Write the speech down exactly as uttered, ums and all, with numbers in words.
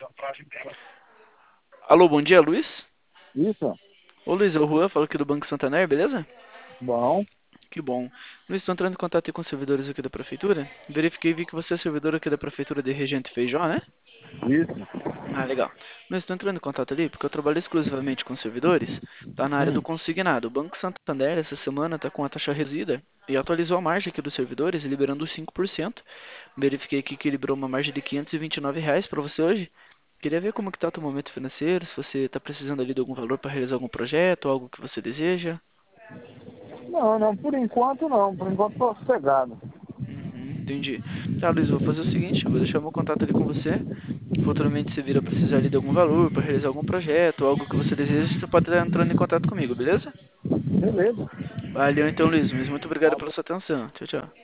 Alô, bom dia, Luiz. Isso, Ô, Luiz, é o Juan, falo aqui do Banco Santander, beleza? bom, Que bom. Luiz, estou entrando em contato aí com os servidores aqui da prefeitura. Verifiquei e vi que você é servidor aqui da prefeitura de Regente Feijó, né? isso. Ah, legal. Luiz, estou entrando em contato ali porque eu trabalho exclusivamente com servidores, tá na área do Hum. consignado. O Banco Santander essa semana está com a taxa reduzida e atualizou a margem aqui dos servidores, liberando os cinco por cento. Verifiquei aqui que liberou uma margem de quinhentos e vinte e nove reais para você hoje. Queria ver como que tá o teu momento financeiro, se você está precisando ali de algum valor para realizar algum projeto, algo que você deseja. Não, não, por enquanto não, por enquanto estou sossegado. Uhum, entendi. Tá, Luiz, eu vou fazer o seguinte, eu vou deixar meu contato ali com você. Futuramente, se vir a precisar ali de algum valor para realizar algum projeto, algo que você deseja, você pode estar entrando em contato comigo, beleza? Beleza. Valeu então, Luiz, mas muito obrigado Tá pela sua atenção. Tchau, tchau.